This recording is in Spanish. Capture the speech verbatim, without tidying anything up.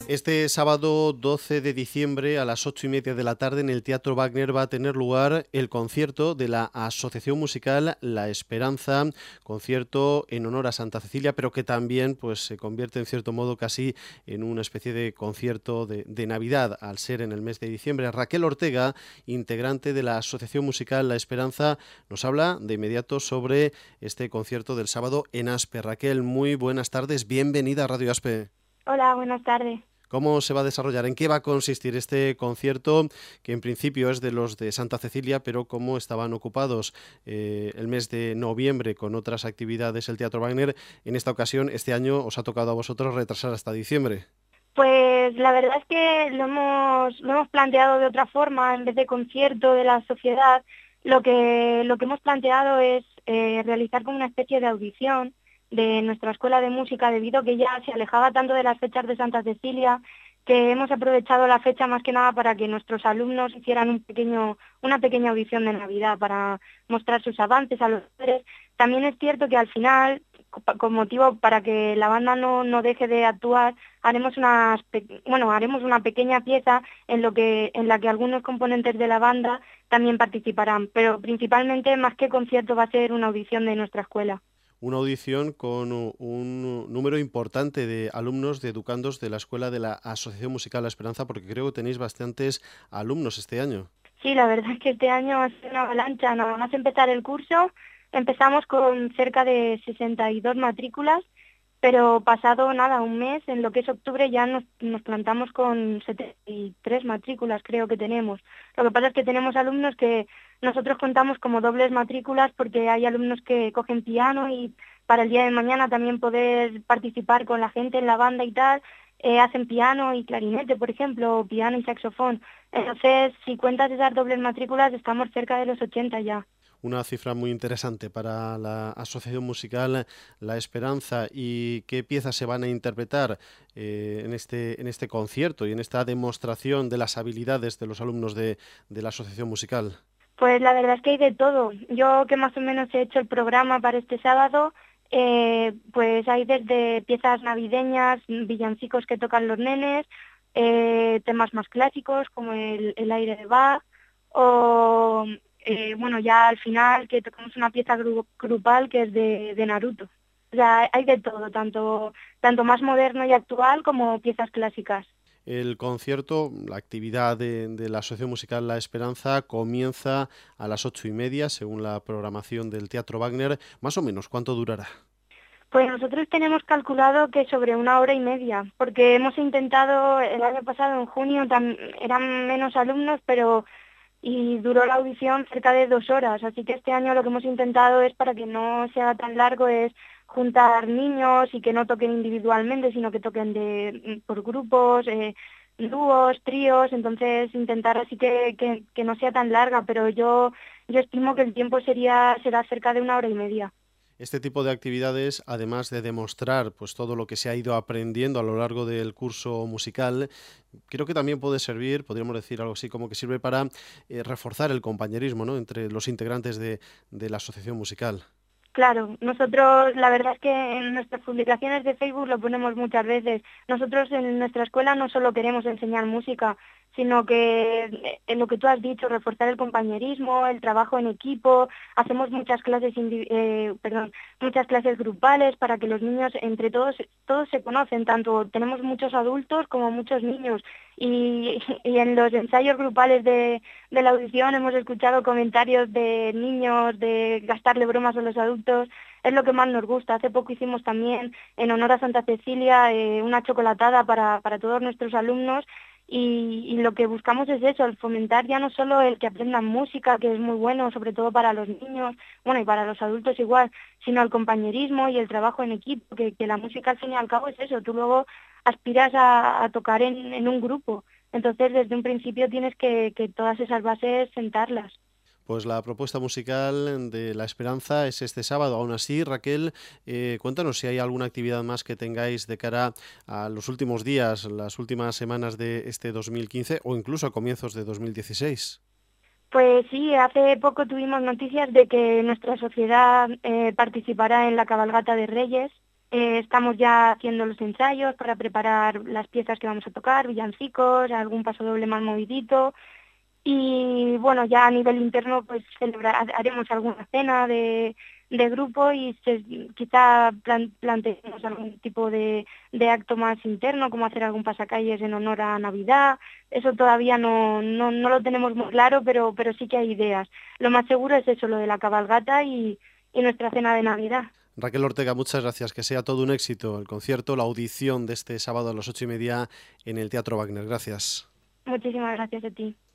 Este sábado doce de diciembre a las ocho y media de la tarde en el Teatro Wagner va a tener lugar el concierto de la Asociación Musical La Esperanza, concierto en honor a Santa Cecilia, pero que también pues se convierte en cierto modo casi en una especie de concierto de, de Navidad al ser en el mes de diciembre. Raquel Ortega, integrante de la Asociación Musical La Esperanza, nos habla de inmediato sobre este concierto del sábado en Aspe. Raquel, muy buenas tardes, bienvenida a Radio Aspe. Hola, buenas tardes. ¿Cómo se va a desarrollar? ¿En qué va a consistir este concierto, que en principio es de los de Santa Cecilia, pero como estaban ocupados eh, el mes de noviembre con otras actividades el Teatro Wagner, en esta ocasión, este año, os ha tocado a vosotros retrasar hasta diciembre? Pues la verdad es que lo hemos, lo hemos planteado de otra forma, en vez de concierto de la sociedad, lo que, lo que hemos planteado es eh, realizar como una especie de audición de nuestra escuela de música, debido a que ya se alejaba tanto de las fechas de Santa Cecilia, que hemos aprovechado la fecha más que nada para que nuestros alumnos hicieran un pequeño, una pequeña audición de Navidad para mostrar sus avances a los padres. También es cierto que al final, con motivo para que la banda no, no deje de actuar, haremos unas bueno haremos una pequeña pieza en lo que en la que algunos componentes de la banda también participarán, pero principalmente más que concierto va a ser una audición de nuestra escuela. Una audición con un número importante de alumnos, de educandos de la Escuela de la Asociación Musical La Esperanza, porque creo que tenéis bastantes alumnos este año. Sí, la verdad es que este año ha sido una avalancha. Nada más empezar el curso, empezamos con cerca de sesenta y dos matrículas, pero pasado nada, un mes, en lo que es octubre, ya nos, nos plantamos con setenta y tres matrículas, creo que tenemos. Lo que pasa es que tenemos alumnos que nosotros contamos como dobles matrículas, porque hay alumnos que cogen piano y para el día de mañana también poder participar con la gente en la banda y tal, eh, hacen piano y clarinete, por ejemplo, o piano y saxofón. Entonces, si cuentas esas dobles matrículas, estamos cerca de los ochenta ya. Una cifra muy interesante para la Asociación Musical La Esperanza. ¿Y qué piezas se van a interpretar eh, en, este, en este concierto y en esta demostración de las habilidades de los alumnos de, de la Asociación Musical? Pues la verdad es que hay de todo. Yo que más o menos he hecho el programa para este sábado, eh, pues hay desde piezas navideñas, villancicos que tocan los nenes, eh, temas más clásicos como el, el aire de Bach, o eh, bueno, ya al final que tocamos una pieza gru- grupal que es de, de Naruto. O sea, hay de todo, tanto, tanto más moderno y actual como piezas clásicas. El concierto, la actividad de, de la Asociación Musical La Esperanza comienza a las ocho y media, según la programación del Teatro Wagner. Más o menos, ¿cuánto durará? Pues nosotros tenemos calculado que sobre una hora y media, porque hemos intentado el año pasado, en junio, tam- eran menos alumnos, pero y duró la audición cerca de dos horas, así que este año lo que hemos intentado es, para que no sea tan largo, es juntar niños y que no toquen individualmente, sino que toquen de por grupos, eh, dúos, tríos, entonces intentar así que, que, que no sea tan larga, pero yo, yo estimo que el tiempo sería será cerca de una hora y media. Este tipo de actividades, además de demostrar pues todo lo que se ha ido aprendiendo a lo largo del curso musical, creo que también puede servir, podríamos decir algo así, como que sirve para eh, reforzar el compañerismo, ¿no?, entre los integrantes de, de la asociación musical. Claro, nosotros la verdad es que en nuestras publicaciones de Facebook lo ponemos muchas veces. Nosotros en nuestra escuela no solo queremos enseñar música, sino que eh, en lo que tú has dicho, reforzar el compañerismo, el trabajo en equipo. Hacemos muchas clases, indi- eh, perdón, muchas clases grupales para que los niños entre todos todos se conocen. Tanto tenemos muchos adultos como muchos niños. Y, y en los ensayos grupales de de la audición hemos escuchado comentarios de niños, de gastarle bromas a los adultos, es lo que más nos gusta. Hace poco hicimos también, en honor a Santa Cecilia, eh, una chocolatada para, para todos nuestros alumnos, y, y lo que buscamos es eso, el fomentar ya no solo el que aprendan música, que es muy bueno, sobre todo para los niños, bueno, y para los adultos igual, sino el compañerismo y el trabajo en equipo, que, que la música al fin y al cabo es eso, tú luego aspiras a, a tocar en, en un grupo. Entonces, desde un principio tienes que, que todas esas bases sentarlas. Pues la propuesta musical de La Esperanza es este sábado. Aún así, Raquel, eh, cuéntanos si hay alguna actividad más que tengáis de cara a los últimos días, las últimas semanas de este dos mil quince o incluso a comienzos de dos mil dieciséis. Pues sí, hace poco tuvimos noticias de que nuestra sociedad eh, participará en la cabalgata de Reyes. Eh, estamos ya haciendo los ensayos para preparar las piezas que vamos a tocar, villancicos, algún paso doble más movidito. Y bueno, ya a nivel interno pues celebra- haremos alguna cena de, de grupo y se, quizá plan, planteemos algún tipo de, de acto más interno, como hacer algún pasacalles en honor a Navidad. Eso todavía no, no, no lo tenemos muy claro, pero, pero sí que hay ideas. Lo más seguro es eso, lo de la cabalgata y, y nuestra cena de Navidad. Raquel Ortega, muchas gracias. Que sea todo un éxito el concierto, la audición de este sábado a las ocho y media en el Teatro Wagner. Gracias. Muchísimas gracias a ti.